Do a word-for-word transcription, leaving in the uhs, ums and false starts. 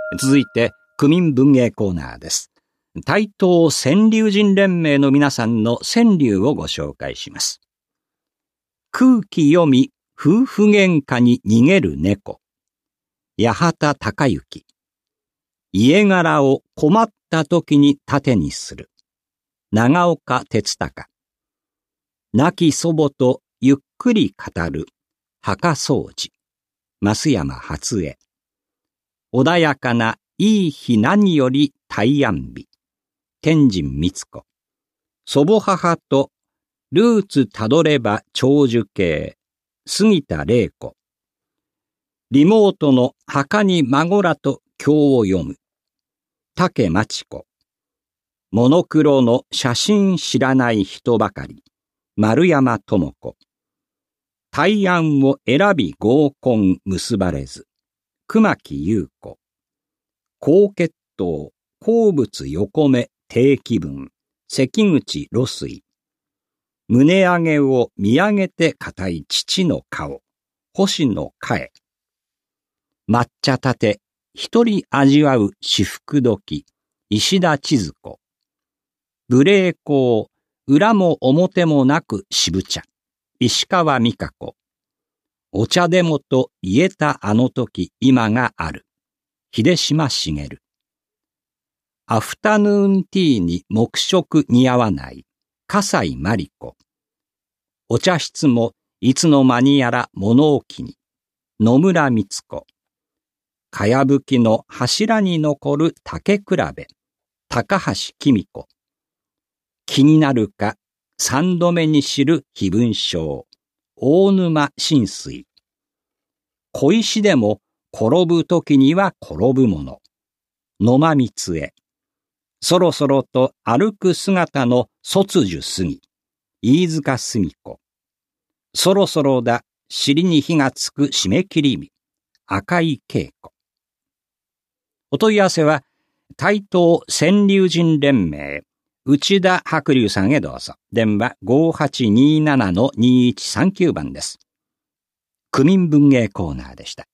続いて、区民文芸コーナーです。台東川柳人連盟の皆さんの川柳をご紹介します。空気読み、夫婦喧嘩に逃げる猫。八幡隆之。家柄を困った時に盾にする。長岡哲隆。亡き祖母とゆっくり語る。墓掃除。増山初江。穏やかないい日何より大安日。天神光子。祖母母とルーツたどれば長寿系。杉田玲子。リモートの墓に孫らと経を読む。竹真知子。モノクロの写真知らない人ばかり。丸山智子。大安を選び合コン結ばれず。熊木優子。高血糖、鉱物横目定期分。関口露水。胸上げを見上げて固い父の顔。星野嘉恵。抹茶たて、一人味わう至福時。石田千鶴子。無礼講、裏も表もなく渋茶。石川美香子。お茶でもと言えたあの時今がある。秀島茂。アフタヌーンティーに黙食似合わない。笠井真理子。お茶室もいつの間にやら物置に。野村光子。かやぶきの柱に残る竹比べ。高橋紀美子。気になるか三度目に知る非文章。大沼浸水。小石でも転ぶときには転ぶもの。野間光恵。そろそろと歩く姿の卒樹過ぎ。飯塚澄子。そろそろだ尻に火がつく締め切り日。赤井恵子。お問い合わせは台東川柳人連盟内田白龍さんへどうぞ。電話 ごーはちにーななのにーいちさんきゅう 番です。区民文芸コーナーでした。